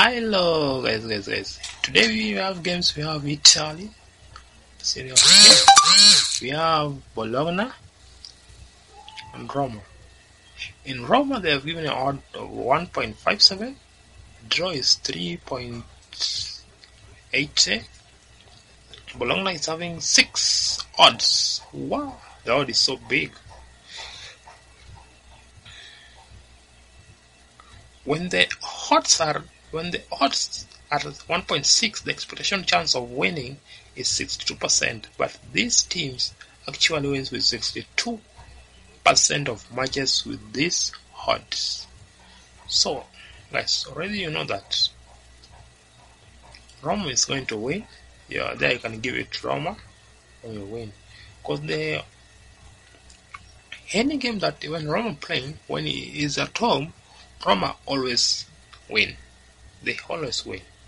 Hello guys. Today we have games. We have Italy, Serie A. We have Bologna and Roma. In Roma they have given an odd of 1.57. Draw is 3.80. Bologna is having 6 odds. Wow, the odd is so big. When the odds are at 1.6, the expectation chance of winning is 62%, but these teams actually wins with 62% of matches with these odds. So, guys, already you know that Roma is going to win. Yeah, there you can give it Roma and you win. Because any game that when Roma playing, when he is at home, Roma always win. They always win.